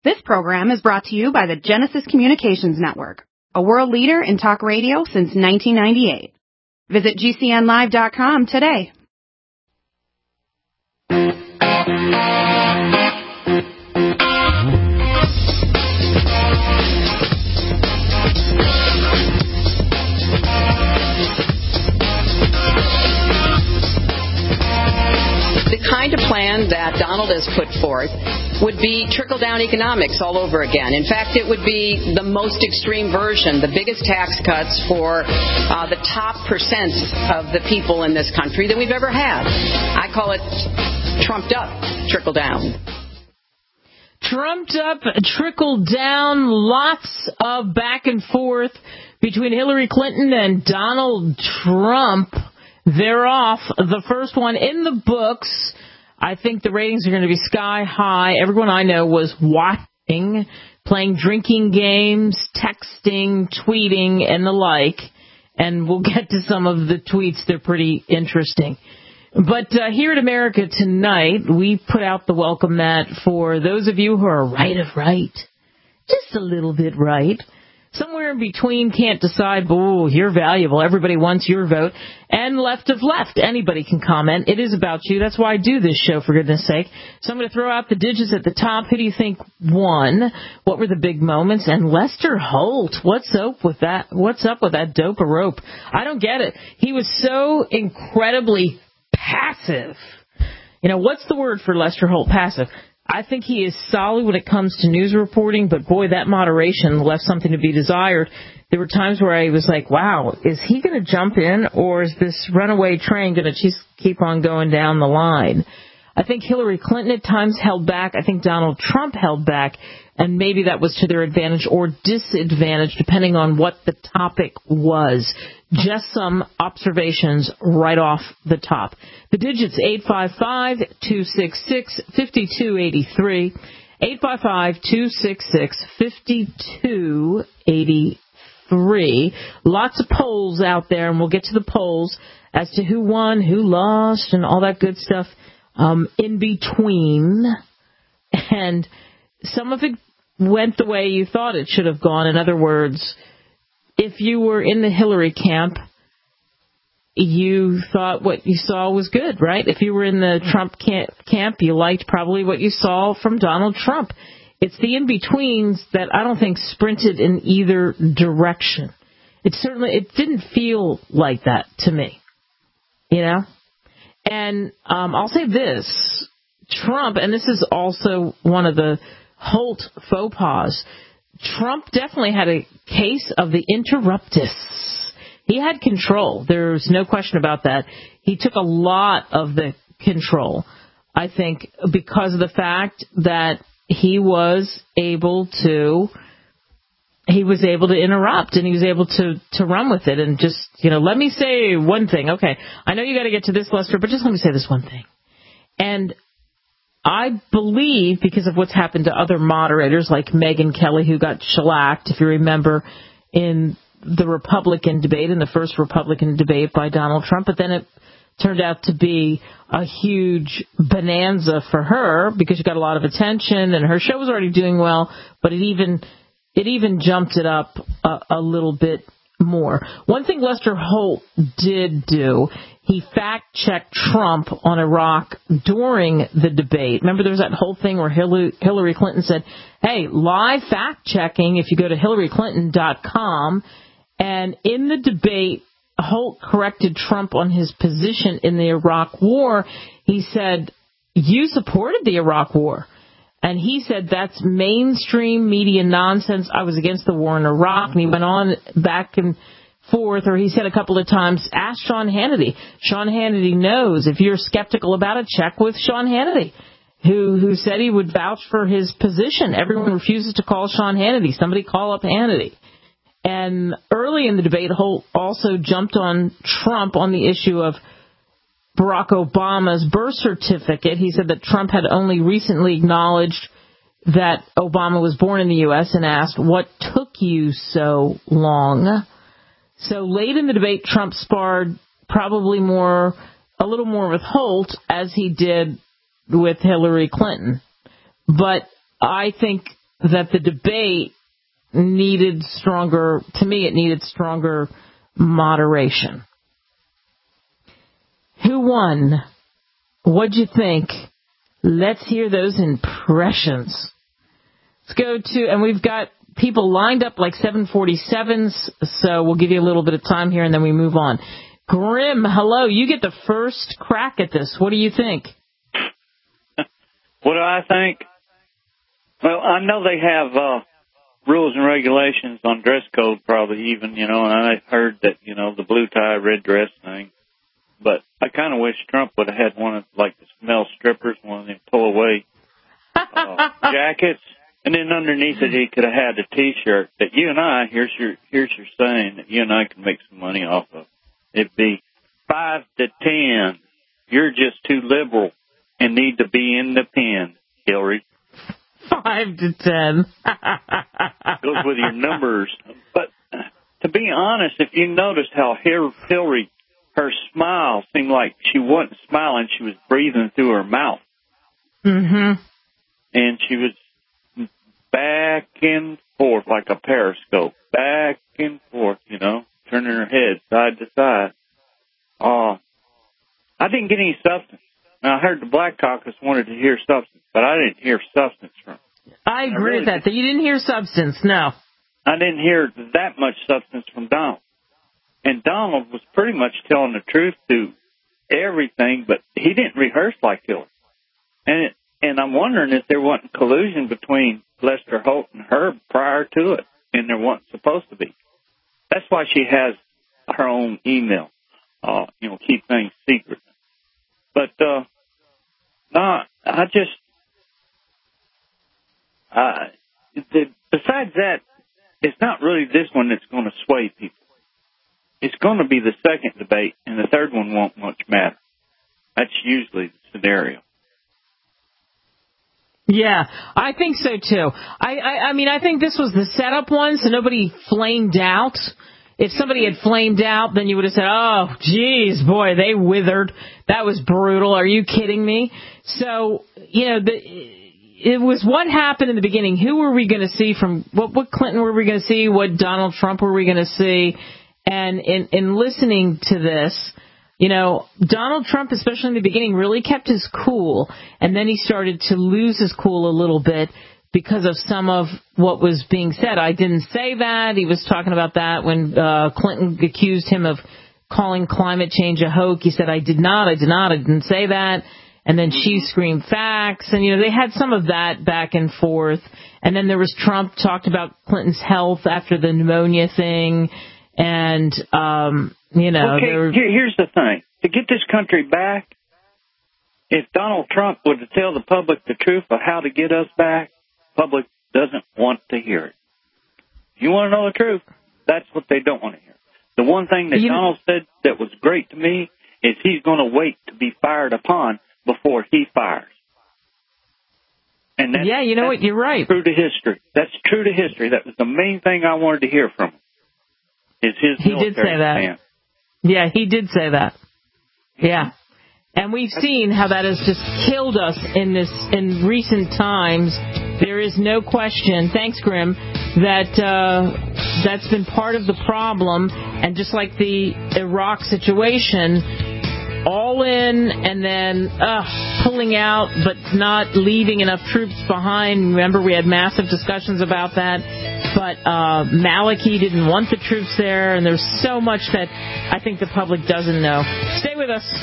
This program is brought to you by the Genesis Communications Network, a world leader in talk radio since 1998. Visit GCNlive.com today. The kind of plan that Donald has put forth would be trickle-down economics all over again. In fact, it would be the most extreme version, the biggest tax cuts for the top percent of the people in this country that we've ever had. I call it trumped-up trickle-down. Trumped up, trickle down, lots of back and forth between Hillary Clinton and Donald Trump. They're off. The first one in the books. I think the ratings are going to be sky high. Everyone I know was watching, playing drinking games, texting, tweeting, and the like. And we'll get to some of the tweets. They're pretty interesting. But here at America Tonight, we put out the welcome mat for those of you who are right of right, just a little bit right. Somewhere in between, can't decide, oh, you're valuable, everybody wants your vote, and left of left. Anybody can comment. It is about you. That's why I do this show, for goodness sake. So I'm going to throw out the digits at the top. Who do you think won? What were the big moments? And Lester Holt, what's up with that? What's up with that dope-a-rope? I don't get it. He was so incredibly passive. You know, what's the word for Lester Holt? Passive. I think he is solid when it comes to news reporting, but boy, that moderation left something to be desired. There were times where I was like, wow, is he going to jump in, or is this runaway train going to just keep on going down the line? I think Hillary Clinton at times held back. I think Donald Trump held back, and maybe that was to their advantage or disadvantage, depending on what the topic was. Just some observations right off the top. The digits 855-266-5283, 855-266-5283. Lots of polls out there, and we'll get to the polls as to who won, who lost, and all that good stuff in between. And some of it went the way you thought it should have gone. In other words, if you were in the Hillary camp, you thought what you saw was good, right? If you were in the Trump camp, you liked probably what you saw from Donald Trump. It's the in-betweens that I don't think sprinted in either direction. It didn't feel like that to me, you know? And I'll say this, Trump, and this is also one of the Holt faux pas, Trump definitely had a case of the interruptus. He had control. There's no question about that. He took a lot of the control, I think, because of the fact that he was able to interrupt, and he was able to run with it and just, let me say one thing. Okay, I know you got to get to this, Lester, but just let me say this one thing. And I believe, because of what's happened to other moderators like Megyn Kelly, who got shellacked, if you remember, in the Republican debate, in the first Republican debate by Donald Trump, but then it turned out to be a huge bonanza for her because she got a lot of attention, and her show was already doing well, but it even jumped it up a little bit more. One thing Lester Holt did do, he fact-checked Trump on Iraq during the debate. Remember, there was that whole thing where Hillary Clinton said, hey, live fact-checking if you go to HillaryClinton.com. And in the debate, Holt corrected Trump on his position in the Iraq war. He said, you supported the Iraq war. And he said, that's mainstream media nonsense. I was against the war in Iraq. And he went on back and forth, or he said a couple of times, ask Sean Hannity. Sean Hannity knows. If you're skeptical about it, check with Sean Hannity, who said he would vouch for his position. Everyone refuses to call Sean Hannity. Somebody call up Hannity. And early in the debate, Holt also jumped on Trump on the issue of Barack Obama's birth certificate. He said that Trump had only recently acknowledged that Obama was born in the U.S. and asked, what took you so long? So late in the debate, Trump sparred probably a little more with Holt as he did with Hillary Clinton. But I think that the debate needed stronger, to me it needed stronger moderation. Who won? What'd you think? Let's hear those impressions. Let's go to, and we've got people lined up like 747s, so we'll give you a little bit of time here and then we move on. Grim, hello, you get the first crack at this. What do you think? What do I think? Well, I know they have rules and regulations on dress code probably even, and I heard that, the blue tie, red dress thing. But I kind of wish Trump would have had one of, like, the male strippers, one of them pull-away jackets. And then underneath it, he could have had a T-shirt that you and I, here's your saying that you and I can make some money off of. It'd be 5 to 10. You're just too liberal and need to be in the pen, Hillary. 5 to 10. Goes with your numbers. But to be honest, if you noticed how Hillary, her smile seemed like she wasn't smiling, she was breathing through her mouth. Mm-hmm. And she was back and forth like a periscope, back and forth, turning her head side to side. I didn't get any substance. Now, I heard the Black Caucus wanted to hear substance, but I didn't hear substance from it. I agree with that you didn't hear substance, no. I didn't hear that much substance from Donald. And Donald was pretty much telling the truth to everything, but he didn't rehearse like Hillary. And I'm wondering if there wasn't collusion between Lester Holt and her prior to it, and there wasn't supposed to be. That's why she has her own email, keep things secret. But, besides that, it's not really this one that's going to sway people. It's going to be the second debate, and the third one won't much matter. That's usually the scenario. Yeah, I think so too. I mean, I think this was the setup one, so nobody flamed out. If somebody had flamed out, then you would have said, oh, geez, boy, they withered. That was brutal. Are you kidding me? So, it was what happened in the beginning. Who were we going to see from, what Clinton were we going to see? What Donald Trump were we going to see? And in listening to this, Donald Trump, especially in the beginning, really kept his cool. And then he started to lose his cool a little bit because of some of what was being said. I didn't say that. He was talking about that when Clinton accused him of calling climate change a hoax. He said, I didn't say that. And then she screamed facts. And, they had some of that back and forth. And then there was Trump talked about Clinton's health after the pneumonia thing. And, Okay, here's the thing. To get this country back, if Donald Trump were to tell the public the truth of how to get us back, the public doesn't want to hear it. If you want to know the truth, that's what they don't want to hear. The one thing that Donald said that was great to me is he's going to wait to be fired upon before he fires. And that's, what? You're right. True to history. That's true to history. That was the main thing I wanted to hear from him. He did say that. Stand. Yeah, he did say that. Yeah. And we've seen how that has just killed us in recent times. There is no question, thanks Grim, that that's been part of the problem. And just like the Iraq situation, all in and then pulling out but not leaving enough troops behind. Remember, we had massive discussions about that. But Maliki didn't want the troops there, and there's so much that I think the public doesn't know. Stay with us.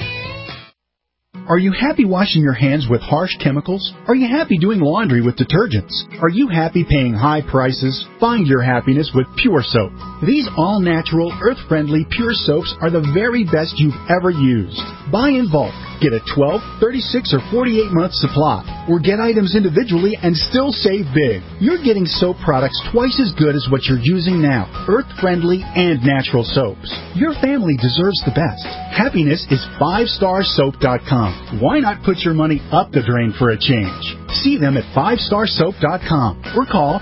Are you happy washing your hands with harsh chemicals? Are you happy doing laundry with detergents? Are you happy paying high prices? Find your happiness with Pure Soap. These all-natural, earth-friendly Pure Soaps are the very best you've ever used. Buy in bulk. Get a 12, 36, or 48-month supply. Or get items individually and still save big. You're getting soap products twice as good as what you're using now. Earth-friendly and natural soaps. Your family deserves the best. Happiness is 5starsoap.com. Why not put your money up the drain for a change? See them at 5starsoap.com or call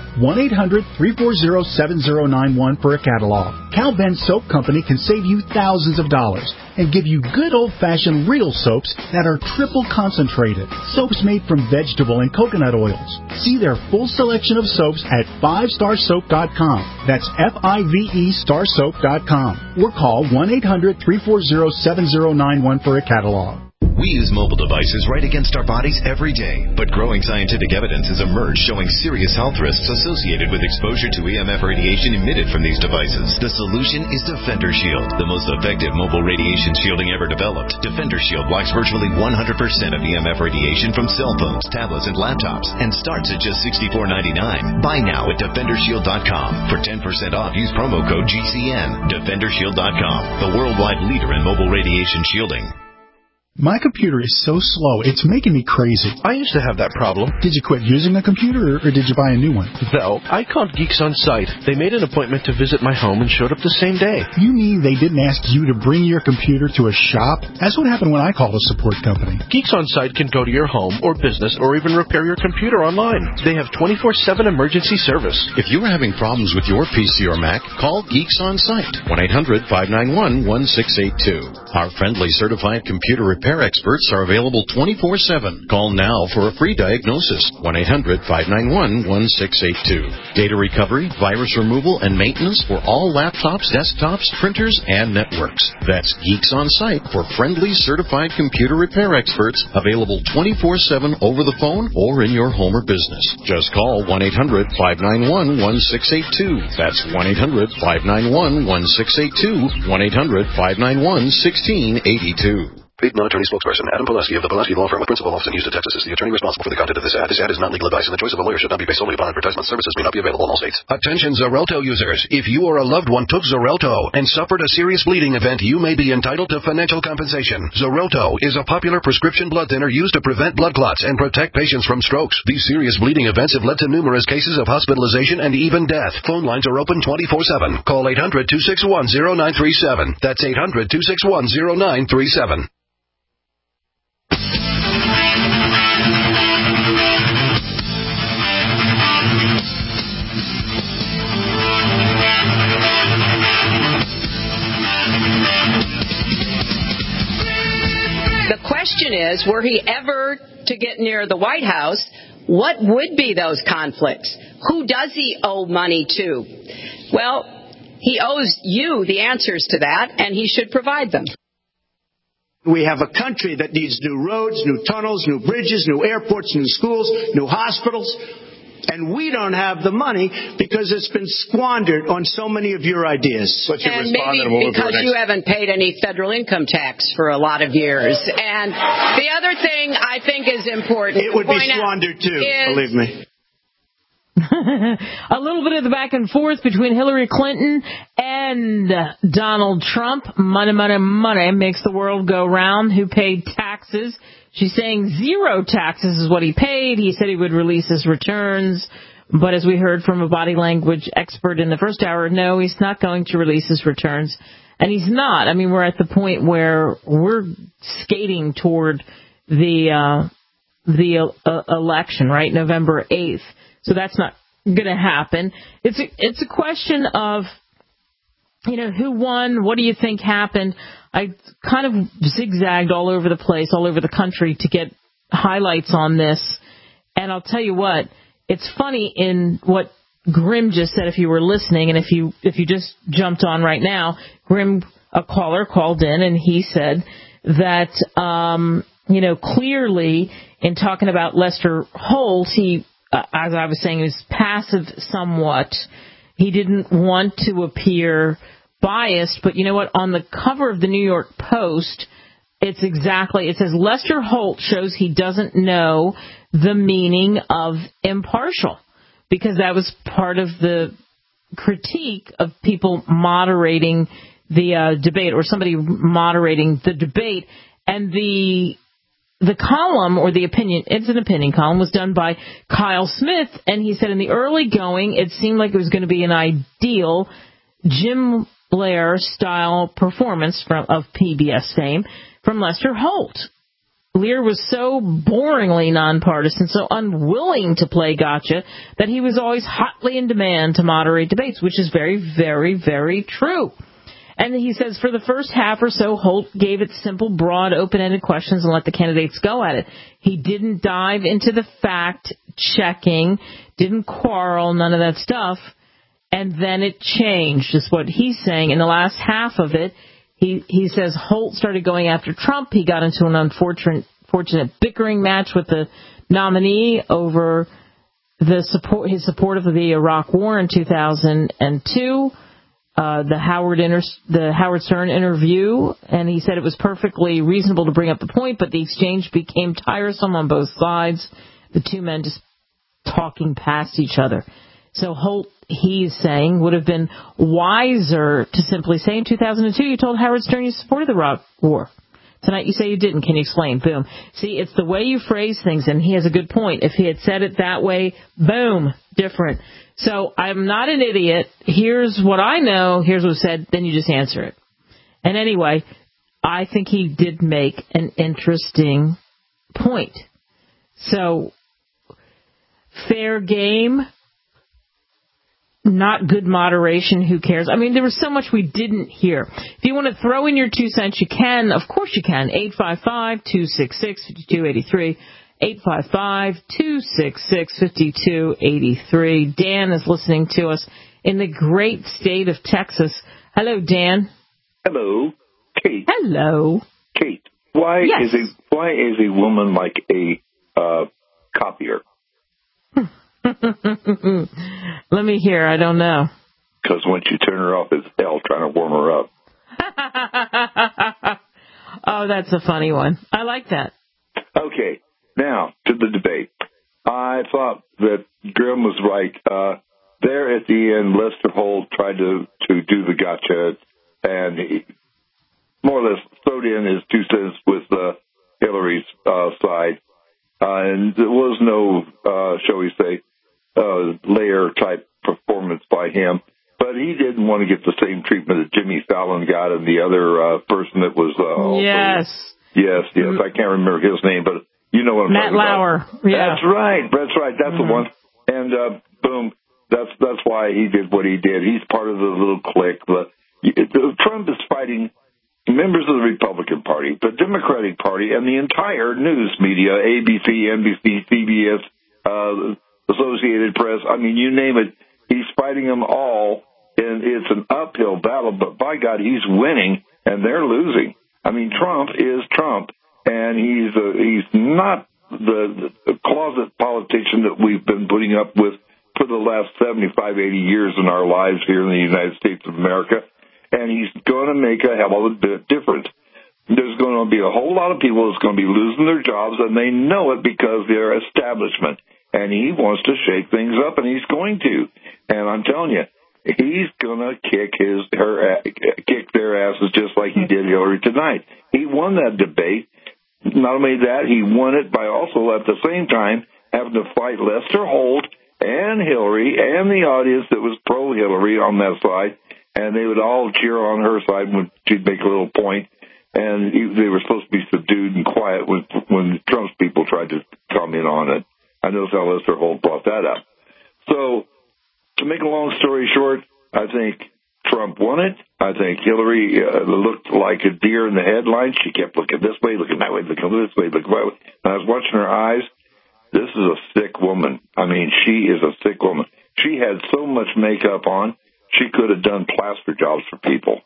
1-800-340-7091 for a catalog. Cal Ben Soap Company can save you thousands of dollars. and give you good old-fashioned real soaps that are triple concentrated. Soaps made from vegetable and coconut oils. See their full selection of soaps at 5starsoap.com. That's FIVE starsoap.com. Or call 1-800-340-7091 for a catalog. We use mobile devices right against our bodies every day, but growing scientific evidence has emerged showing serious health risks associated with exposure to EMF radiation emitted from these devices. The solution is Defender Shield, the most effective mobile radiation shielding ever developed. Defender Shield blocks virtually 100% of EMF radiation from cell phones, tablets, and laptops, and starts at just $64.99. Buy now at DefenderShield.com. For 10% off, use promo code GCN. DefenderShield.com, the worldwide leader in mobile radiation shielding. My computer is so slow, it's making me crazy. I used to have that problem. Did you quit using the computer, or did you buy a new one? No, I called Geeks On Site. They made an appointment to visit my home and showed up the same day. You mean they didn't ask you to bring your computer to a shop? That's what happened when I called a support company. Geeks On Site can go to your home or business or even repair your computer online. They have 24/7 emergency service. If you are having problems with your PC or Mac, call Geeks On Site, 1-800-591-1682. Our friendly certified computer repair experts are available 24/7. Call now for a free diagnosis. 1-800-591-1682. Data recovery, virus removal, and maintenance for all laptops, desktops, printers, and networks. That's Geeks On Site for friendly certified computer repair experts, available 24/7 over the phone or in your home or business. Just call 1-800-591-1682. That's 1-800-591-1682. 1-800-591-1682. Paid non-attorney spokesperson Adam Pulaski of the Pulaski Law Firm with principal office in Houston, Texas is the attorney responsible for the content of this ad. This ad is not legal advice, and the choice of a lawyer should not be based solely upon advertisement. Services may not be available in all states. Attention Xarelto users. If you or a loved one took Xarelto and suffered a serious bleeding event, you may be entitled to financial compensation. Xarelto is a popular prescription blood thinner used to prevent blood clots and protect patients from strokes. These serious bleeding events have led to numerous cases of hospitalization and even death. Phone lines are open 24/7. Call 800-261-0937. That's 800-261-0937. The question is, were he ever to get near the White House, what would be those conflicts? Who does he owe money to? Well, he owes you the answers to that, and he should provide them. We have a country that needs new roads, new tunnels, new bridges, new airports, new schools, new hospitals. And we don't have the money because it's been squandered on so many of your ideas. And maybe because you haven't paid any federal income tax for a lot of years. And the other thing I think is important. It would be squandered too, believe me. A little bit of the back and forth between Hillary Clinton and Donald Trump. Money, money, money makes the world go round. Who paid taxes? She's saying zero taxes is what he paid. He said he would release his returns. But as we heard from a body language expert in the first hour, no, he's not going to release his returns. And he's not. I mean, we're at the point where we're skating toward the election, right? November 8th. So that's not going to happen. It's a question of, who won? What do you think happened? I kind of zigzagged all over the place, all over the country to get highlights on this. And I'll tell you what, it's funny in what Grim just said, if you were listening, and if you just jumped on right now, Grim, a caller, called in and he said that, clearly in talking about Lester Holt, he, as I was saying, he was passive somewhat. He didn't want to appear biased, but you know what? On the cover of the New York Post, it says Lester Holt shows he doesn't know the meaning of impartial, because that was part of the critique of people moderating the debate, or somebody moderating the debate. And the column, or the opinion, it's an opinion column, was done by Kyle Smith, and he said in the early going, it seemed like it was going to be an ideal Jim Blair-style performance of PBS fame from Lester Holt. Lear was so boringly nonpartisan, so unwilling to play gotcha, that he was always hotly in demand to moderate debates, which is very, very, very true. And he says, for the first half or so, Holt gave it simple, broad, open-ended questions and let the candidates go at it. He didn't dive into the fact-checking, didn't quarrel, none of that stuff. And then it changed, is what he's saying. In the last half of it, he says Holt started going after Trump. He got into an unfortunate bickering match with the nominee over his support of the Iraq War in 2002. The Howard Stern interview, and he said it was perfectly reasonable to bring up the point, but the exchange became tiresome on both sides. The two men just talking past each other. So Holt, he's saying, would have been wiser to simply say in 2002 you told Howard Stern you supported the Iraq War. Tonight you say you didn't. Can you explain? Boom. See, it's the way you phrase things, and he has a good point. If he had said it that way, boom, different. So I'm not an idiot. Here's what I know. Here's what was said. Then you just answer it. And anyway, I think he did make an interesting point. So fair game, not good moderation, who cares? I mean, there was so much we didn't hear. If you want to throw in your 2 cents, you can. Of course you can. 855-266-5283. 855-266-5283. Dan is listening to us in the great state of Texas. Hello, Dan. Hello, Kate. Hello. Kate, why is a woman like a copier? Let me hear. I don't know. Because once you turn her off, it's hell trying to warm her up. Oh, that's a funny one. I like that. Okay, now to the debate. I thought that Grimm was right. There at the end, Lester Holt tried to do the gotcha, and he more or less throwed in his 2 cents with Hillary's side. And there was no, shall we say, layer-type performance by him. But he didn't want to get the same treatment that Jimmy Fallon got and the other person that was also... Yes. I can't remember his name, but you know what I'm talking about. Matt Lauer. Yeah. That's right. That's the one. And boom, that's why he did what he did. He's part of the little clique. Trump is fighting members of the Republican Party, the Democratic Party, and the entire news media, ABC, NBC, CBS, Associated Press, I mean, you name it, he's fighting them all, and it's an uphill battle, but by God, he's winning, and they're losing. I mean, Trump is Trump, and he's not the closet politician that we've been putting up with for the last 75, 80 years in our lives here in the United States of America. And he's going to make a hell of a bit different. There's going to be a whole lot of people that's going to be losing their jobs, and they know it because they're establishment. And he wants to shake things up, and he's going to. And I'm telling you, he's going to kick their asses just like he did Hillary tonight. He won that debate. Not only that, he won it by also at the same time having to fight Lester Holt and Hillary and the audience that was pro-Hillary on that side. And they would all cheer on her side when she'd make a little point. And they were supposed to be subdued and quiet when Trump's people tried to comment on it. I know how Lester Holt brought that up. So, to make a long story short, I think Trump won it. I think Hillary looked like a deer in the headlights. She kept looking this way, looking that way, looking this way, looking that way. And I was watching her eyes. This is a sick woman. I mean, she is a sick woman. She had so much makeup on. She could have done plaster jobs for people.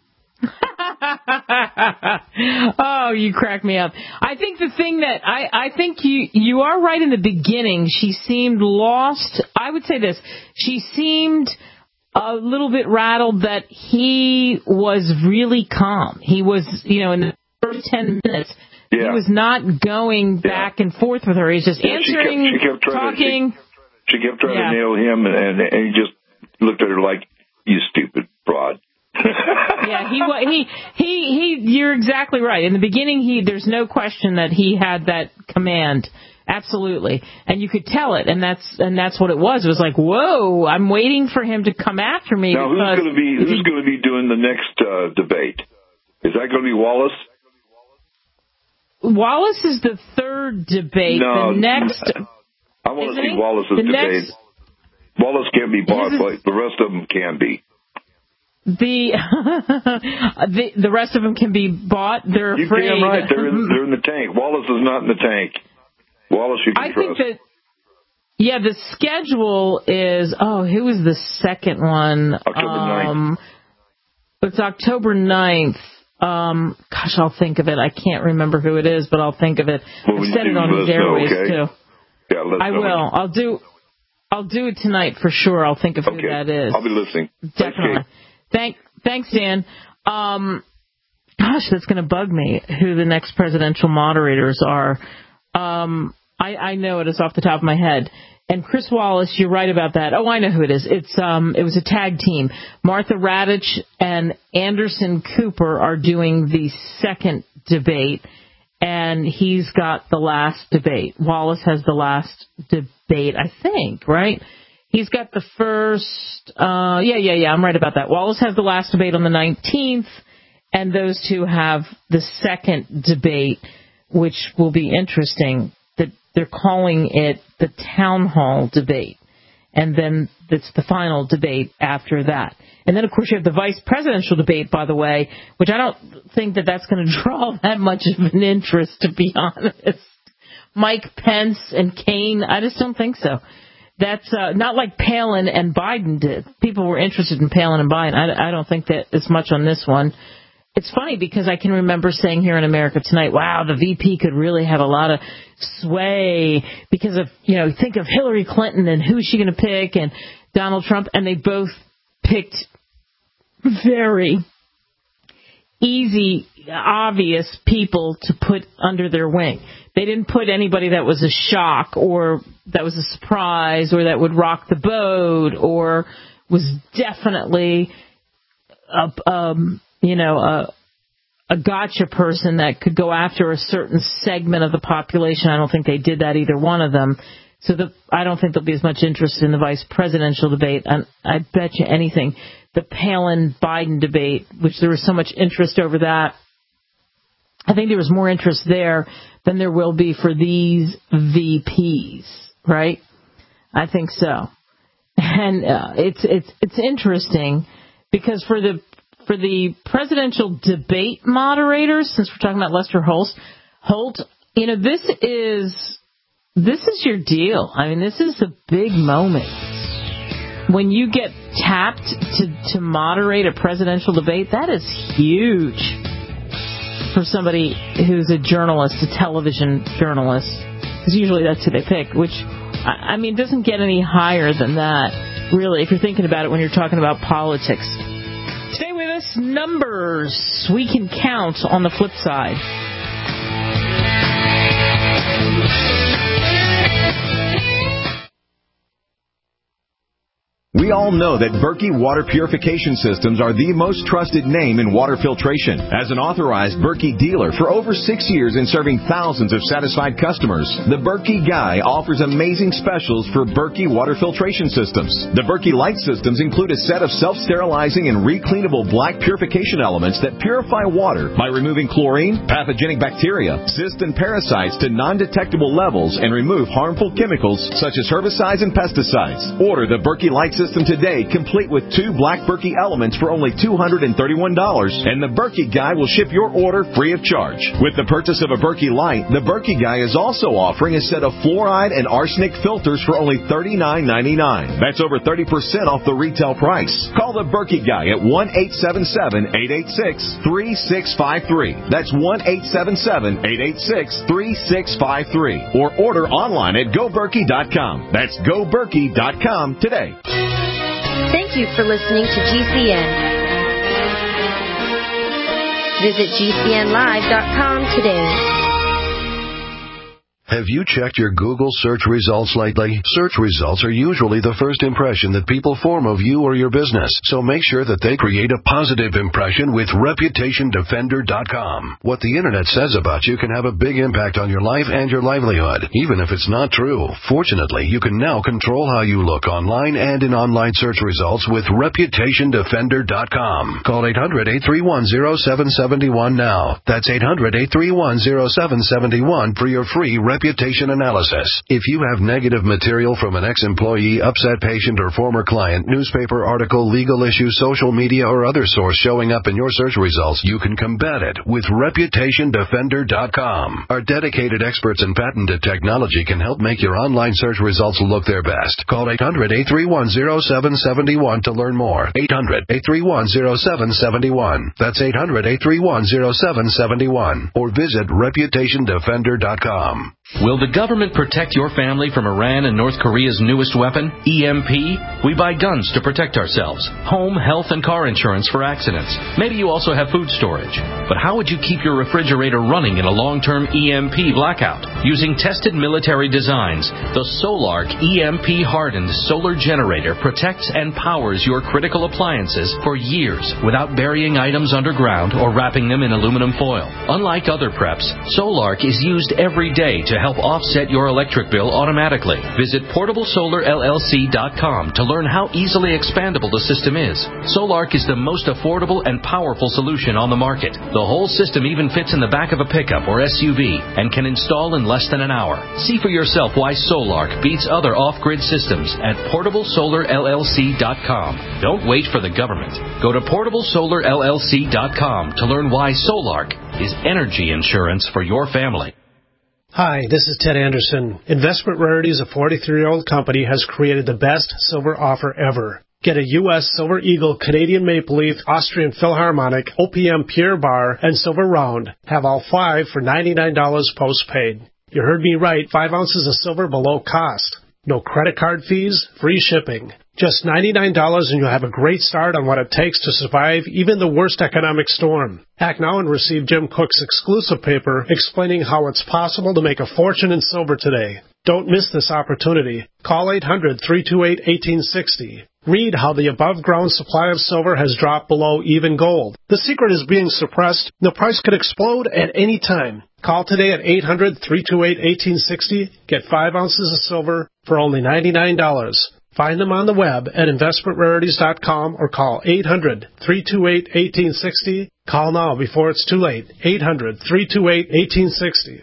Oh, you crack me up. I think the thing that I think you are right in the beginning. She seemed lost. I would say this. She seemed a little bit rattled that he was really calm. He was, in the first 10 minutes, he was not going back and forth with her. He's just answering, she kept talking. She kept trying to nail him, and he just looked at her like, you stupid broad. Yeah, he you're exactly right. In the beginning, there's no question that he had that command. Absolutely. And you could tell it, and that's what it was. It was like, whoa, I'm waiting for him to come after me. Now, who's going to be doing the next debate? Is that going to be Wallace? Wallace is the third debate. No, the next. I want to see Wallace's debate. Wallace can't be bought, but the rest of them can be. The rest of them can be bought. They're afraid. You're damn right. They're in the tank. Wallace is not in the tank. Wallace, you can trust. Think that. Yeah, the schedule is. Oh, who was the second one? October 9th. It's October 9th. Gosh, I'll think of it. I can't remember who it is, but I'll think of it. Well, I said it on his airways too. Yeah, I will. I'll do it tonight for sure. I'll think of who that is. I'll be listening. Definitely. Thanks, Dan. Gosh, that's going to bug me who the next presidential moderators are. I know it is off the top of my head. And Chris Wallace, you're right about that. Oh, I know who it is. It was a tag team. Martha Radich and Anderson Cooper are doing the second debate, and he's got the last debate. Wallace has the last debate, I think, right? He's got the first. Yeah. I'm right about that. Wallace has the last debate on the 19th, and those two have the second debate, which will be interesting. They're calling it the town hall debate. And then it's the final debate after that. And then, of course, you have the vice presidential debate, by the way, which I don't think that's going to draw that much of an interest, to be honest. Mike Pence and Kaine, I just don't think so. That's not like Palin and Biden did. People were interested in Palin and Biden. I don't think that as much on this one. It's funny because I can remember saying here in America Tonight, wow, the VP could really have a lot of sway because of, think of Hillary Clinton and who's she going to pick and Donald Trump. And they both picked very easy, obvious people to put under their wing. They didn't put anybody that was a shock or that was a surprise or that would rock the boat or was definitely a gotcha person that could go after a certain segment of the population. I don't think they did that, either one of them. So I don't think there'll be as much interest in the vice presidential debate. And I bet you anything, the Palin-Biden debate, which there was so much interest over that, I think there was more interest there than there will be for these VPs, right? I think so. And it's interesting because for the presidential debate moderators, since we're talking about Lester Holt, this is your deal. I mean, this is a big moment. When you get tapped to moderate a presidential debate, that is huge for somebody who's a journalist, a television journalist, because usually that's who they pick, which, I mean, doesn't get any higher than that, really, if you're thinking about it when you're talking about politics. Stay with us. Numbers we can count on the flip side. We all know that Berkey Water Purification Systems are the most trusted name in water filtration. As an authorized Berkey dealer for over 6 years and serving thousands of satisfied customers, the Berkey Guy offers amazing specials for Berkey Water Filtration Systems. The Berkey Light Systems include a set of self-sterilizing and recleanable black purification elements that purify water by removing chlorine, pathogenic bacteria, cysts, and parasites to non-detectable levels and remove harmful chemicals such as herbicides and pesticides. Order the Berkey Light System today, complete with 2 black Berkey elements for only $231, and the Berkey Guy will ship your order free of charge. With the purchase of a Berkey Light, the Berkey Guy is also offering a set of fluoride and arsenic filters for only $39.99. That's over 30% off the retail price. Call the Berkey Guy at 1-877-886-3653. That's 1-877-886-3653. Or order online at GoBerkey.com. That's GoBerkey.com today. Thank you for listening to GCN. Visit GCNlive.com today. Have you checked your Google search results lately? Search results are usually the first impression that people form of you or your business, so make sure that they create a positive impression with ReputationDefender.com. What the Internet says about you can have a big impact on your life and your livelihood, even if it's not true. Fortunately, you can now control how you look online and in online search results with ReputationDefender.com. Call 800-831-0771 now. That's 800-831-0771 for your free reputation analysis. If you have negative material from an ex-employee, upset patient, or former client, newspaper article, legal issue, social media, or other source showing up in your search results, you can combat it with ReputationDefender.com. Our dedicated experts in patented technology can help make your online search results look their best. Call 800-831-0771 to learn more. 800-831-0771. That's 800-831-0771. Or visit ReputationDefender.com. Will the government protect your family from Iran and North Korea's newest weapon, EMP? We buy guns to protect ourselves, home, health, and car insurance for accidents. Maybe you also have food storage. But how would you keep your refrigerator running in a long-term EMP blackout? Using tested military designs, the Solark EMP-hardened solar generator protects and powers your critical appliances for years without burying items underground or wrapping them in aluminum foil. Unlike other preps, Solark is used every day to help offset your electric bill automatically. Visit PortableSolarLLC.com to learn how easily expandable the system is. Solark is the most affordable and powerful solution on the market. The whole system even fits in the back of a pickup or SUV and can install in less than an hour. See for yourself why Solark beats other off-grid systems at PortableSolarLLC.com. Don't wait for the government. Go to PortableSolarLLC.com to learn why Solark is energy insurance for your family. Hi, this is Ted Anderson. Investment Rarities, a 43-year-old company, has created the best silver offer ever. Get a U.S. Silver Eagle, Canadian Maple Leaf, Austrian Philharmonic, OPM Pure Bar, and Silver Round. Have all 5 for $99 postpaid. You heard me right, 5 ounces of silver below cost. No credit card fees, free shipping. Just $99 and you'll have a great start on what it takes to survive even the worst economic storm. Act now and receive Jim Cook's exclusive paper explaining how it's possible to make a fortune in silver today. Don't miss this opportunity. Call 800-328-1860. Read how the above-ground supply of silver has dropped below even gold. The secret is being suppressed. The price could explode at any time. Call today at 800-328-1860. Get 5 ounces of silver for only $99. Find them on the web at investmentrarities.com or call 800-328-1860. Call now before it's too late. 800-328-1860.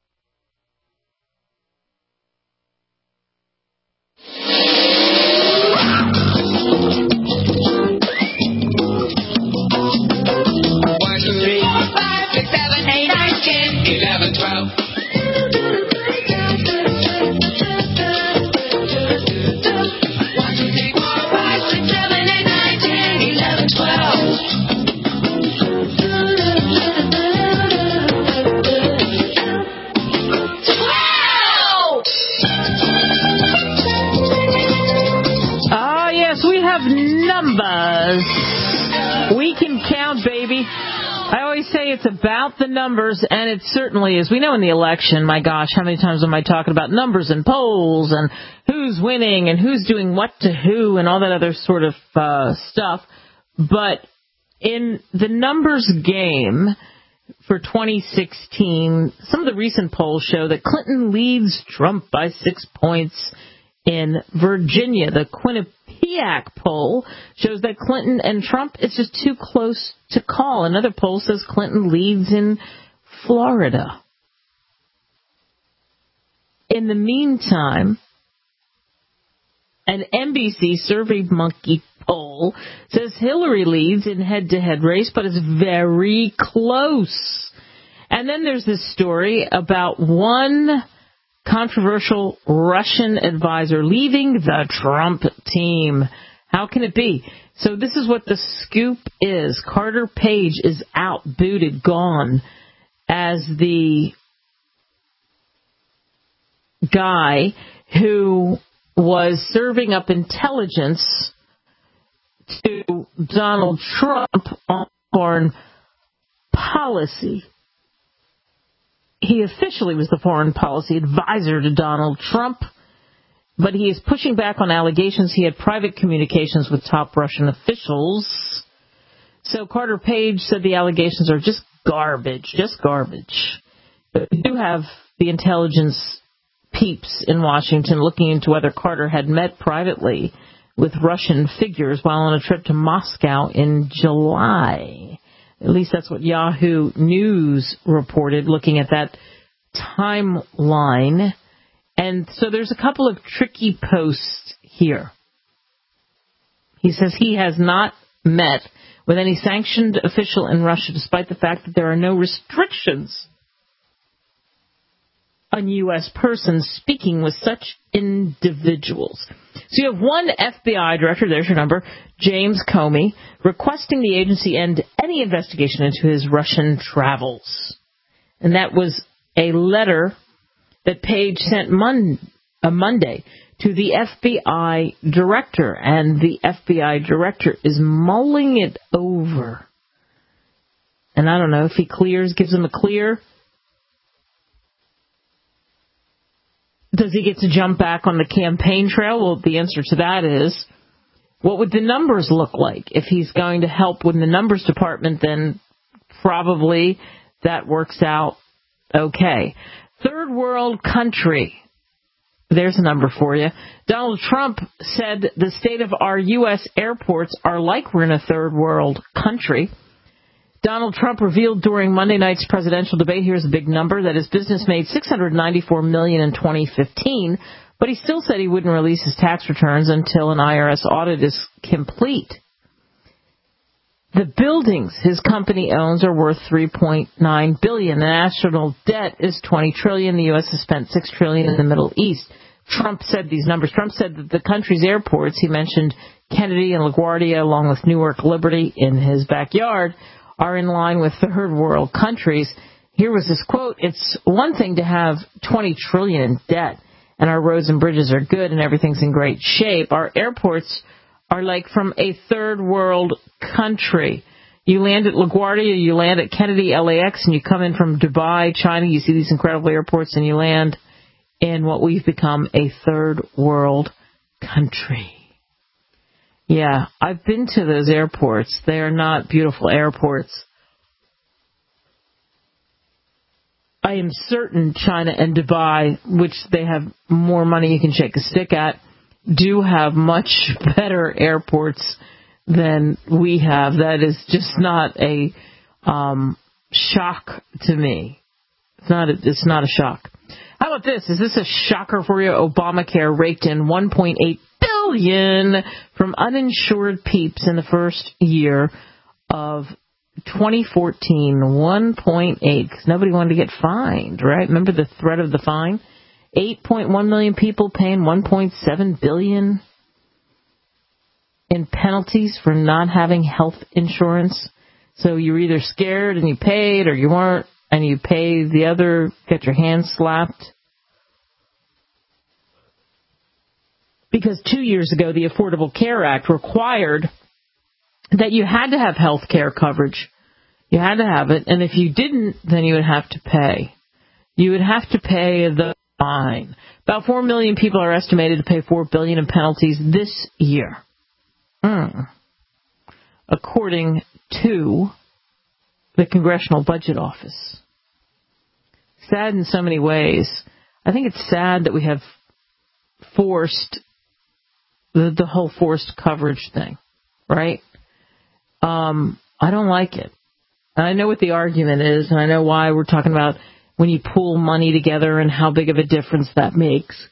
Numbers. We can count, baby. I always say it's about the numbers, and it certainly is. We know in the election, my gosh, how many times am I talking about numbers and polls and who's winning and who's doing what to who and all that other sort of stuff. But in the numbers game for 2016, some of the recent polls show that Clinton leads Trump by 6 points in Virginia. The Quinnipiac poll shows that Clinton and Trump is just too close to call. Another poll says Clinton leads in Florida. In the meantime, an NBC SurveyMonkey poll says Hillary leads in head-to-head race, but is very close. And then there's this story about one controversial Russian advisor leaving the Trump team. How can it be? So this is what the scoop is. Carter Page is out, booted, gone, as the guy who was serving up intelligence to Donald Trump on foreign policy. He officially was the foreign policy advisor to Donald Trump, but he is pushing back on allegations he had private communications with top Russian officials. So Carter Page said the allegations are just garbage. But we do have the intelligence peeps in Washington looking into whether Carter had met privately with Russian figures while on a trip to Moscow in July. At least that's what Yahoo News reported, looking at that timeline. And so there's a couple of tricky posts here. He says he has not met with any sanctioned official in Russia, despite the fact that there are no restrictions on U.S. persons speaking with such individuals. So you have one FBI director, there's your number, James Comey, requesting the agency end any investigation into his Russian travels. And that was a letter that Page sent Monday to the FBI director, and the FBI director is mulling it over. And I don't know if he gives him a clear. Does he get to jump back on the campaign trail? Well, the answer to that is, what would the numbers look like? If he's going to help with the numbers department, then probably that works out okay. Third world country. There's a number for you. Donald Trump said the state of our U.S. airports are like we're in a third world country. Donald Trump revealed during Monday night's presidential debate, here's a big number, that his business made $694 million in 2015, but he still said he wouldn't release his tax returns until an IRS audit is complete. The buildings his company owns are worth $3.9 billion. The national debt is $20 trillion. The U.S. has spent $6 trillion in the Middle East. Trump said these numbers. Trump said that the country's airports, he mentioned Kennedy and LaGuardia, along with Newark Liberty in his backyard, are in line with third world countries. Here was this quote: "It's one thing to have $20 trillion in debt, and our roads and bridges are good and everything's in great shape. Our airports are like from a third world country. You land at LaGuardia, you land at Kennedy, LAX, and you come in from Dubai, China, you see these incredible airports, and you land in what we've become a third world country." Yeah, I've been to those airports. They are not beautiful airports. I am certain China and Dubai, which they have more money you can shake a stick at, do have much better airports than we have. That is just not a shock to me. It's not a shock. How about this? Is this a shocker for you? Obamacare raked in $1.8 billion from uninsured peeps in the first year of 2014. 1.8, because nobody wanted to get fined, right? Remember the threat of the fine? 8.1 million people paying $1.7 billion in penalties for not having health insurance. So you're either scared and you paid, or you weren't and you pay the other, get your hands slapped. Because 2 years ago, the Affordable Care Act required that you had to have health care coverage. You had to have it, and if you didn't, then you would have to pay. You would have to pay the fine. About 4 million people are estimated to pay $4 billion in penalties this year, according to the Congressional Budget Office. Sad in so many ways. I think it's sad that we have forced the whole forced coverage thing, right? I don't like it. I know what the argument is, and I know why we're talking about when you pool money together and how big of a difference that makes.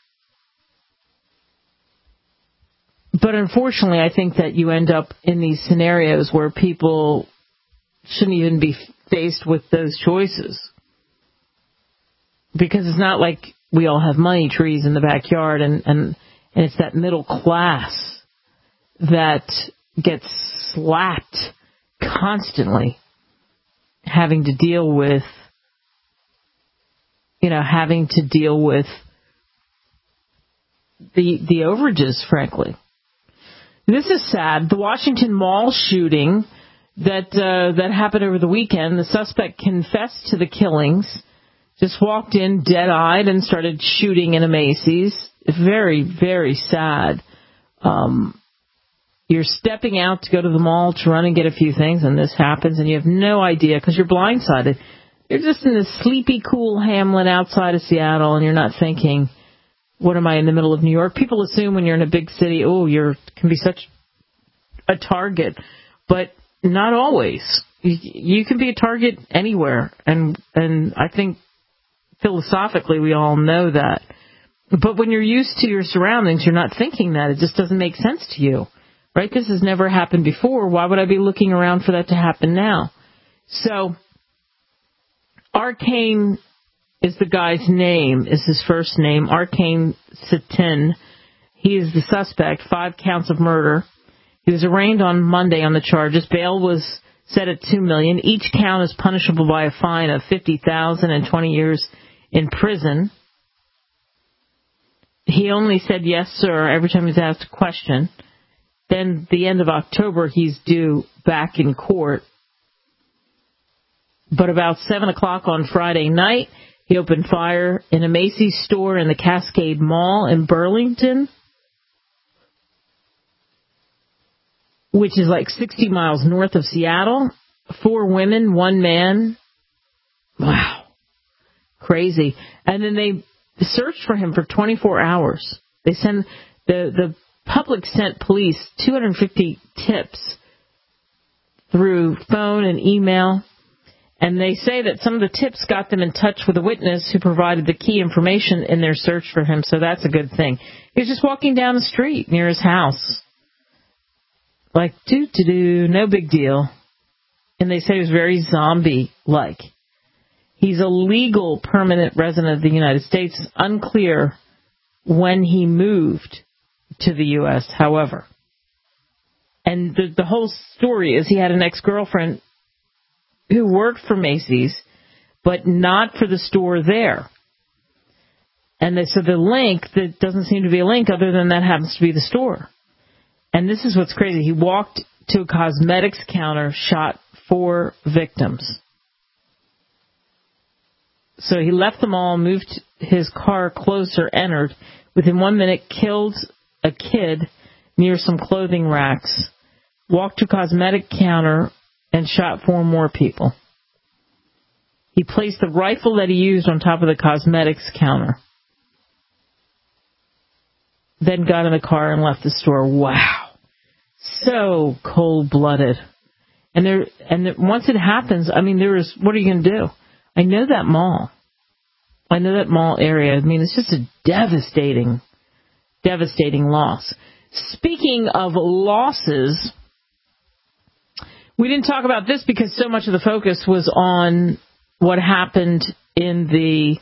But unfortunately, I think that you end up in these scenarios where people shouldn't even be faced with those choices. Because it's not like we all have money trees in the backyard, and it's that middle class that gets slapped constantly, having to deal with the overages, frankly. This is sad. The Washington Mall shooting that happened over the weekend, the suspect confessed to the killings, just walked in dead-eyed and started shooting in a Macy's. Very, very sad. You're stepping out to go to the mall to run and get a few things, and this happens, and you have no idea because you're blindsided. You're just in this sleepy, cool hamlet outside of Seattle, and you're not thinking, what am I in the middle of New York? People assume when you're in a big city, you can be such a target, but not always. You can be a target anywhere, and I think philosophically, we all know that. But when you're used to your surroundings, you're not thinking that. It just doesn't make sense to you, right? This has never happened before. Why would I be looking around for that to happen now? So, Arcane is the guy's name, is his first name, Arcane Sitin. He is the suspect, 5 counts of murder. He was arraigned on Monday on the charges. Bail was set at $2 million. Each count is punishable by a fine of $50,000 and 20 years in prison. He only said yes, sir, every time he was asked a question. Then, the end of October, he's due back in court. But about 7 o'clock on Friday night, he opened fire in a Macy's store in the Cascade Mall in Burlington, which is like 60 miles north of Seattle. 4 women, 1 man. Wow. Crazy. And then they searched for him for 24 hours. They sent the public sent police 250 tips through phone and email. And they say that some of the tips got them in touch with a witness who provided the key information in their search for him, so that's a good thing. He was just walking down the street near his house. Like, no big deal. And they said he was very zombie-like. He's a legal permanent resident of the United States. It's unclear when he moved to the U.S., however. And the whole story is he had an ex-girlfriend who worked for Macy's, but not for the store there. And so the link, that doesn't seem to be a link other than that happens to be the store. And this is what's crazy. He walked to a cosmetics counter, shot 4 victims. So he left them all, moved his car closer, entered. Within 1 minute, killed a kid near some clothing racks, walked to a cosmetic counter, and shot 4 more people. He placed the rifle that he used on top of the cosmetics counter. Then got in the car and left the store. Wow. So cold-blooded. And once it happens, I mean, what are you going to do? I know that mall. I know that mall area. I mean, it's just a devastating loss. Speaking of losses, we didn't talk about this because so much of the focus was on what happened in the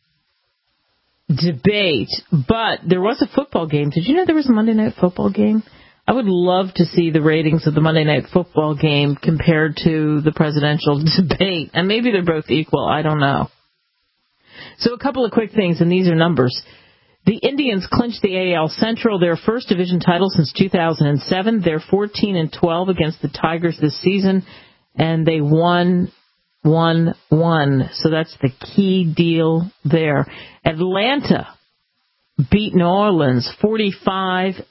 debate, but there was a football game. Did you know there was a Monday Night Football game? I would love to see the ratings of the Monday Night Football game compared to the presidential debate, and maybe they're both equal. I don't know. So a couple of quick things, and these are numbers. The Indians clinched the AL Central, their first division title since 2007. They're 14-12 against the Tigers this season, and they won 1-1. So that's the key deal there. Atlanta beat New Orleans 45-32.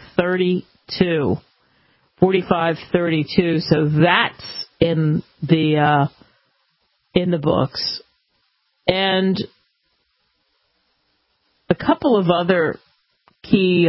45-32. So that's in the books. And a couple of other key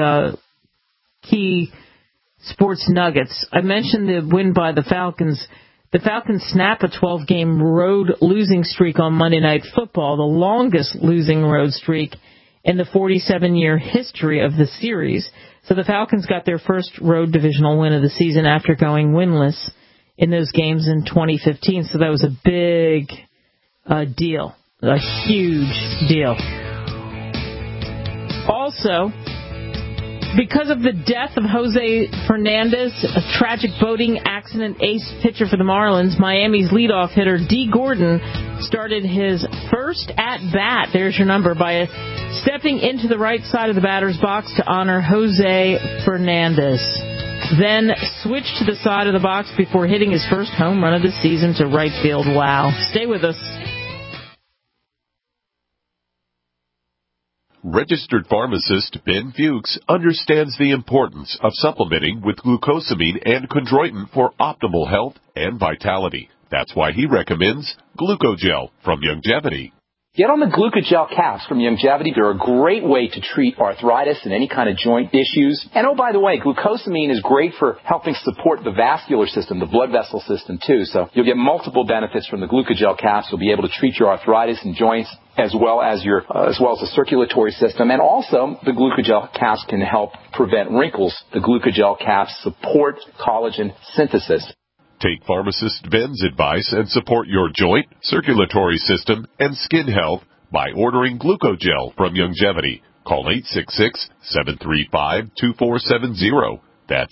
sports nuggets. I mentioned the win by the Falcons. The Falcons snap a 12-game road losing streak on Monday Night Football, the longest losing road streak in the 47-year history of the series. So the Falcons got their first road divisional win of the season after going winless in those games in 2015. So that was a big deal, a huge deal. Also, because of the death of Jose Fernandez, a tragic boating accident ace pitcher for the Marlins, Miami's leadoff hitter Dee Gordon started his first at-bat, there's your number, by stepping into the right side of the batter's box to honor Jose Fernandez. Then switched to the side of the box before hitting his first home run of the season to right field. Wow. Stay with us. Registered pharmacist Ben Fuchs understands the importance of supplementing with glucosamine and chondroitin for optimal health and vitality. That's why he recommends Glucogel from Youngevity. Get on the Glucogel caps from Youngevity. They're a great way to treat arthritis and any kind of joint issues. And oh, by the way, glucosamine is great for helping support the vascular system, the blood vessel system too. So you'll get multiple benefits from the Glucogel caps. You'll be able to treat your arthritis and joints as well as the circulatory system. And also, the Glucogel caps can help prevent wrinkles. The Glucogel caps support collagen synthesis. Take pharmacist Ben's advice and support your joint, circulatory system, and skin health by ordering Glucogel from Youngevity. Call 866-735-2470. That's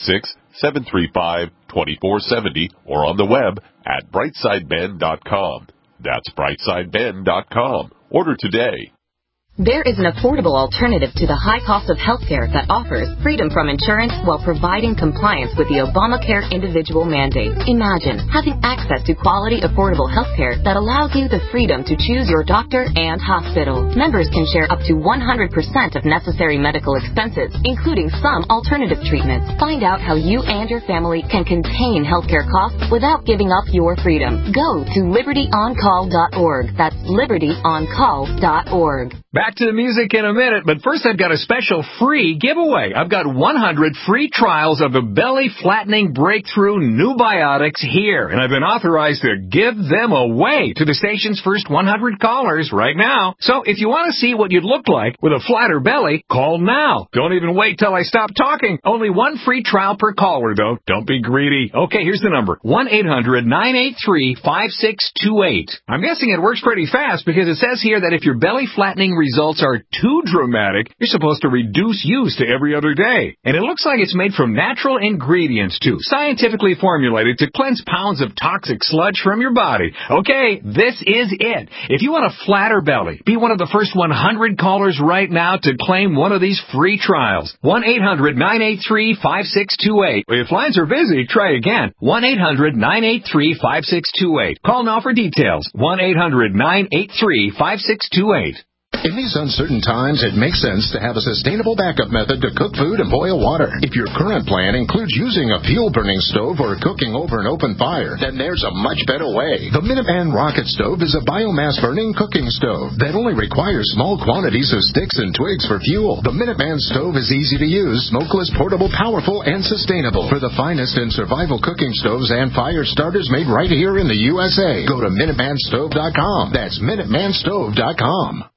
866-735-2470 or on the web at brightsideben.com. That's brightsideben.com. Order today. There is an affordable alternative to the high cost of healthcare that offers freedom from insurance while providing compliance with the Obamacare individual mandate. Imagine having access to quality, affordable healthcare that allows you the freedom to choose your doctor and hospital. Members can share up to 100% of necessary medical expenses, including some alternative treatments. Find out how you and your family can contain healthcare costs without giving up your freedom. Go to libertyoncall.org. That's libertyoncall.org. Back to the music in a minute, but first I've got a special free giveaway. I've got 100 free trials of the belly flattening breakthrough new biotics here, and I've been authorized to give them away to the station's first 100 callers right now. So if you want to see what you'd look like with a flatter belly, call now. Don't even wait till I stop talking. Only one free trial per caller, though. Don't be greedy. Okay, here's the number. 1-800-983-5628. I'm guessing it works pretty fast because it says here that if your belly flattening results are too dramatic, you're supposed to reduce use to every other day. And it looks like it's made from natural ingredients, too, scientifically formulated to cleanse pounds of toxic sludge from your body. Okay, this is it. If you want a flatter belly, be one of the first 100 callers right now to claim one of these free trials. 1-800-983-5628. If lines are busy, try again. 1-800-983-5628. Call now for details. 1-800-983-5628. In these uncertain times, it makes sense to have a sustainable backup method to cook food and boil water. If your current plan includes using a fuel-burning stove or cooking over an open fire, then there's a much better way. The Minuteman Rocket Stove is a biomass-burning cooking stove that only requires small quantities of sticks and twigs for fuel. The Minuteman Stove is easy to use, smokeless, portable, powerful, and sustainable. For the finest in survival cooking stoves and fire starters made right here in the USA, go to MinutemanStove.com. That's MinutemanStove.com.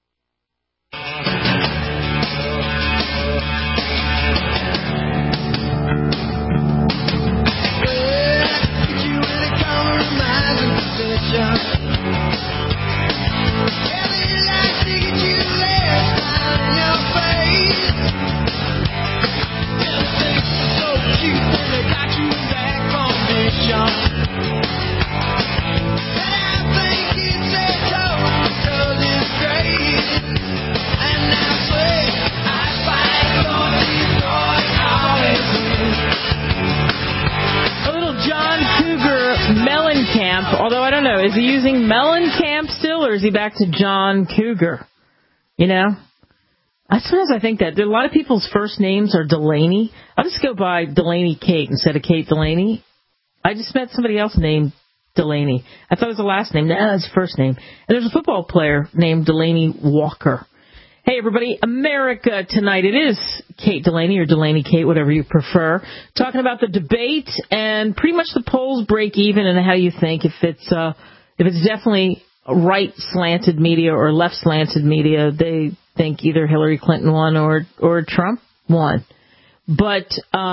Although I don't know, is he using Mellencamp still, or is he back to John Cougar? You know? Sometimes I think that. There are a lot of people's first names are Delaney. I'll just go by Delaney Kate instead of Kate Delaney. I just met somebody else named Delaney. I thought it was the last name. No, it's first name. And there's a football player named Delaney Walker. Hey, everybody, America tonight. It is Kate Delaney or Delaney Kate, whatever you prefer, talking about the debate, and pretty much the polls break even and how you think if it's definitely right slanted media or left slanted media. They think either Hillary Clinton won or Trump won. But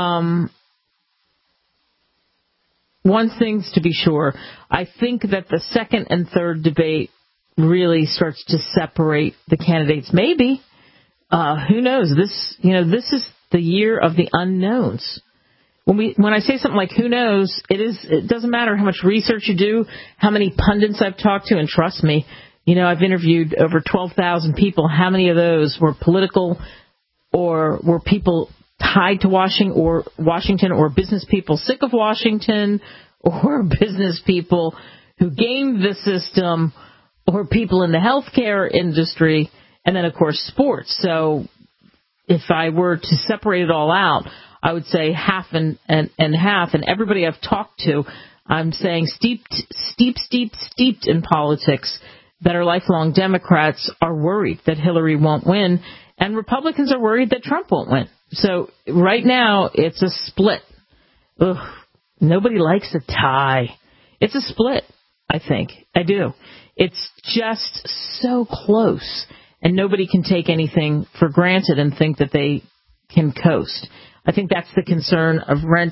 one thing's to be sure, I think that the second and third debate really starts to separate the candidates. Maybe. Who knows? This is the year of the unknowns. When I say something like who knows, it doesn't matter how much research you do, how many pundits I've talked to, and trust me, I've interviewed over 12,000 people. How many of those were political or were people tied to Washington or business people sick of Washington or business people who gamed the system or people in the healthcare industry, and then, of course, sports. So if I were to separate it all out, I would say half and half. And everybody I've talked to, I'm saying steeped in politics. that are lifelong Democrats are worried that Hillary won't win, and Republicans are worried that Trump won't win. So right now, it's a split. Ugh, nobody likes a tie. It's a split, I think. I do. It's just so close, and nobody can take anything for granted and think that they can coast. I think that's the concern of Reince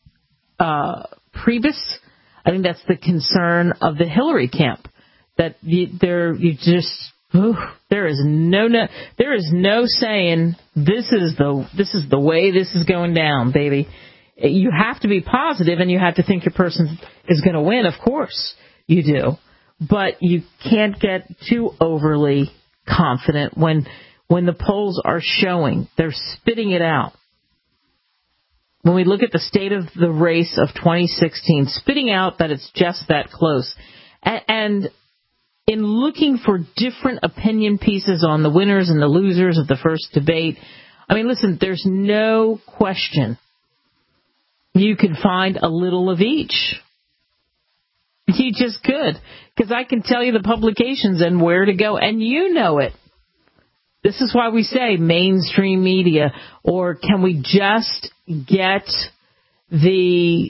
Priebus. I think that's the concern of the Hillary camp. That there is no saying this is the way this is going down, baby. You have to be positive, and you have to think your person is going to win. Of course you do, but you can't get too overly confident when the polls are showing they're spitting it out. When we look at the state of the race of 2016, spitting out that it's just that close, and in looking for different opinion pieces on the winners and the losers of the first debate, I mean, listen, there's no question you can find a little of each. You just could, because I can tell you the publications and where to go, and you know it. This is why we say mainstream media, or can we just get the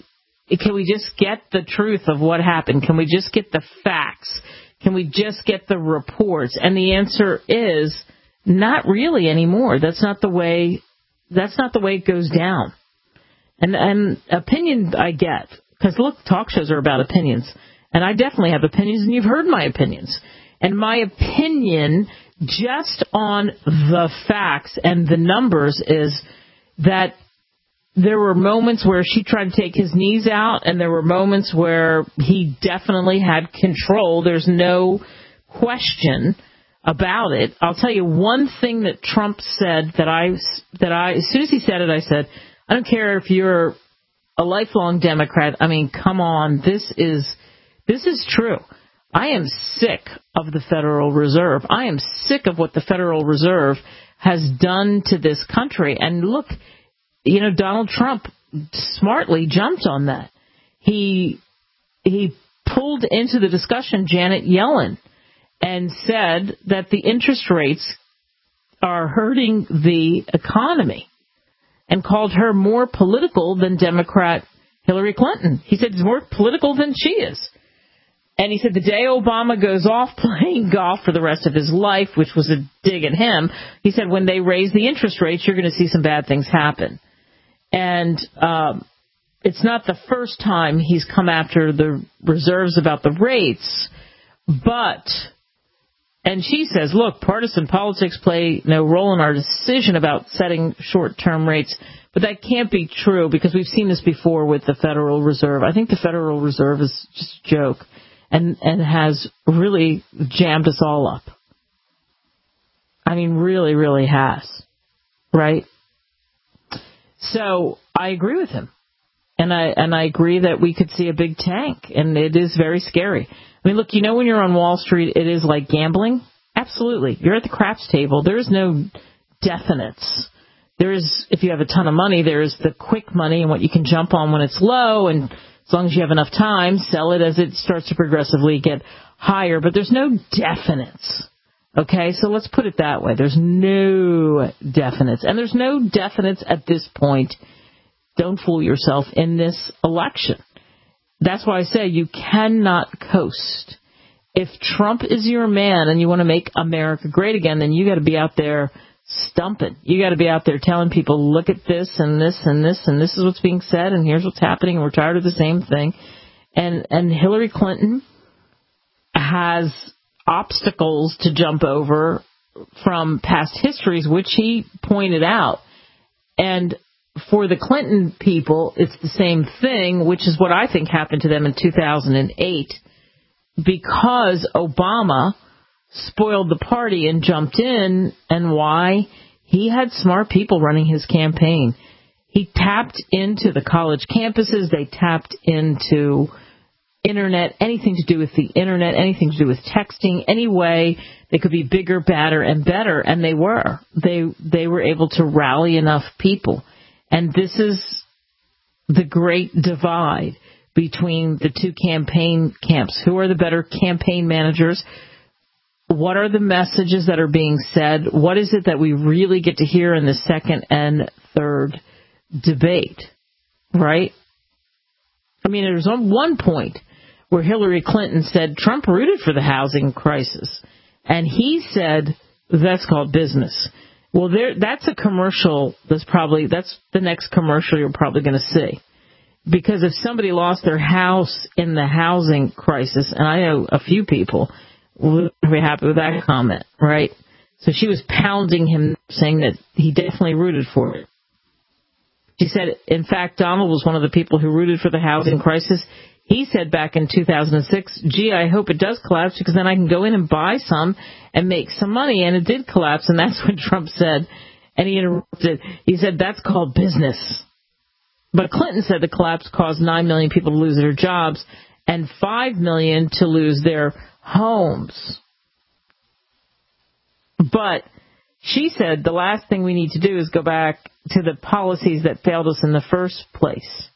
truth of what happened? Can we just get the facts? Can we just get the reports? And the answer is not really anymore. That's not the way it goes down. And opinion I get, because look, talk shows are about opinions, and I definitely have opinions, and you've heard my opinions. And my opinion, just on the facts and the numbers, is that there were moments where she tried to take his knees out, and there were moments where he definitely had control. There's no question about it. I'll tell you one thing that Trump said that I as soon as he said it, I said, I don't care if you're a lifelong Democrat. I mean, come on, this is true. I am sick of the Federal Reserve. I am sick of what the Federal Reserve has done to this country. And look, Donald Trump smartly jumped on that. He pulled into the discussion Janet Yellen and said that the interest rates are hurting the economy, and called her more political than Democrat Hillary Clinton. He said it's more political than she is. And he said the day Obama goes off playing golf for the rest of his life, which was a dig at him, he said when they raise the interest rates, you're going to see some bad things happen. And it's not the first time he's come after the reserves about the rates, and she says, look, partisan politics play no role in our decision about setting short-term rates, but that can't be true because we've seen this before with the Federal Reserve. I think the Federal Reserve is just a joke and has really jammed us all up. I mean, really, really has, right? So I agree with him, and I agree that we could see a big tank, and it is very scary. I mean, look, when you're on Wall Street, it is like gambling. Absolutely. You're at the craps table. There is no definites. There is, if you have a ton of money, there is the quick money and what you can jump on when it's low, and as long as you have enough time, sell it as it starts to progressively get higher. But there's no definites. Okay, so let's put it that way. There's no definites. And there's no definites at this point. Don't fool yourself in this election. That's why I say you cannot coast. If Trump is your man and you want to make America great again, then you got to be out there stumping. You got to be out there telling people, look at this and this and this, and this is what's being said, and here's what's happening, and we're tired of the same thing. And Hillary Clinton has obstacles to jump over from past histories, which he pointed out. And for the Clinton people, it's the same thing, which is what I think happened to them in 2008, because Obama spoiled the party and jumped in. And why? He had smart people running his campaign. He tapped into the college campuses. They tapped into Internet, anything to do with the Internet, anything to do with texting, any way they could be bigger, badder, and better. And they were. They were able to rally enough people. And this is the great divide between the two campaign camps. Who are the better campaign managers? What are the messages that are being said? What is it that we really get to hear in the second and third debate, right? I mean, there was one point where Hillary Clinton said Trump rooted for the housing crisis, and he said that's called business. Well, that's a commercial that's the next commercial you're probably going to see. Because if somebody lost their house in the housing crisis, and I know a few people would be happy with that comment, right? So she was pounding him, saying that he definitely rooted for it. She said, in fact, Donald was one of the people who rooted for the housing crisis. He said back in 2006, gee, I hope it does collapse because then I can go in and buy some and make some money. And it did collapse, and that's what Trump said. And he interrupted. He said, that's called business. But Clinton said the collapse caused 9 million people to lose their jobs and 5 million to lose their homes. But she said the last thing we need to do is go back to the policies that failed us in the first place.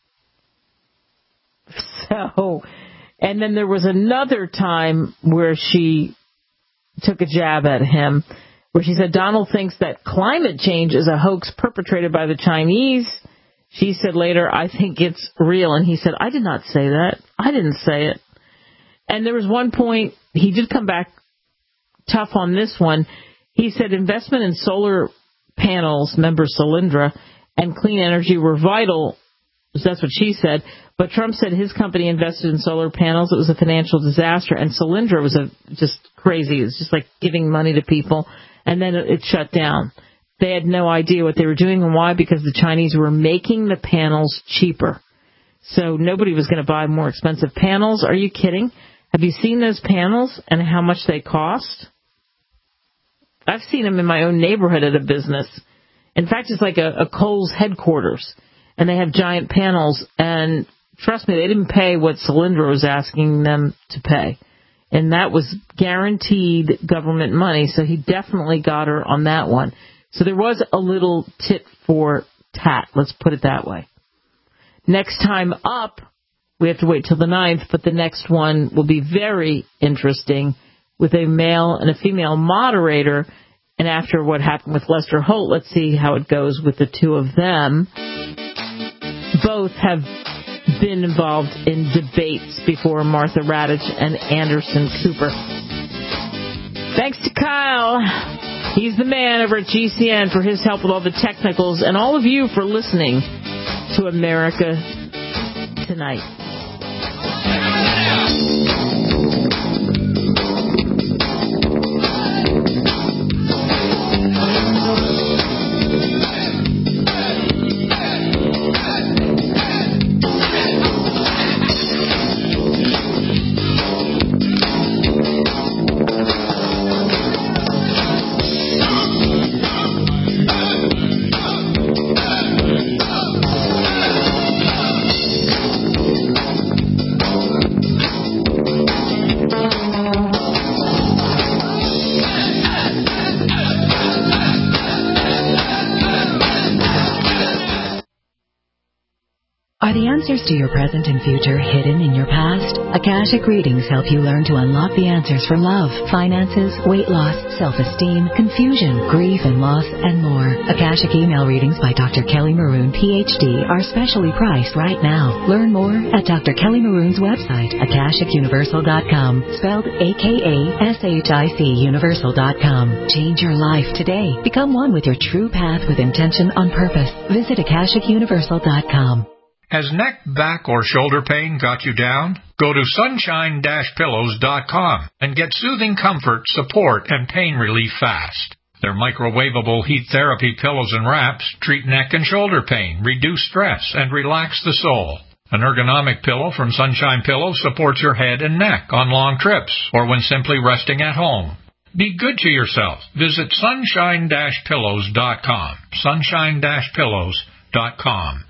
So, and then there was another time where she took a jab at him, where she said Donald thinks that climate change is a hoax perpetrated by the Chinese. She said later, I think it's real. And he said, I did not say that. I didn't say it. And there was one point, he did come back tough on this one. He said investment in solar panels, member Solyndra, and clean energy were vital. That's what she said. But Trump said his company invested in solar panels. It was a financial disaster. And Solyndra was just crazy. It was just like giving money to people. And then it shut down. They had no idea what they were doing and why, because the Chinese were making the panels cheaper. So nobody was going to buy more expensive panels. Are you kidding? Have you seen those panels and how much they cost? I've seen them in my own neighborhood at a business. In fact, it's like a Kohl's headquarters, and they have giant panels. And trust me, they didn't pay what Solyndra was asking them to pay. And that was guaranteed government money, so he definitely got her on that one. So there was a little tit for tat, let's put it that way. Next time up, we have to wait till the 9th, but the next one will be very interesting with a male and a female moderator. And after what happened with Lester Holt, let's see how it goes with the two of them. Both have been involved in debates before, Martha Raddatz and Anderson Cooper. Thanks to Kyle. He's the man over at GCN for his help with all the technicals, and all of you for listening to America Tonight. Are the answers to your present and future hidden in your past? Akashic readings help you learn to unlock the answers for love, finances, weight loss, self-esteem, confusion, grief and loss, and more. Akashic email readings by Dr. Kelly Maroon, PhD, are specially priced right now. Learn more at Dr. Kelly Maroon's website, AkashicUniversal.com, spelled AKASHIC Universal.com. Change your life today. Become one with your true path with intention on purpose. Visit AkashicUniversal.com. Has neck, back, or shoulder pain got you down? Go to sunshine-pillows.com and get soothing comfort, support, and pain relief fast. Their microwavable heat therapy pillows and wraps treat neck and shoulder pain, reduce stress, and relax the soul. An ergonomic pillow from Sunshine Pillows supports your head and neck on long trips or when simply resting at home. Be good to yourself. Visit sunshine-pillows.com. Sunshine-pillows.com.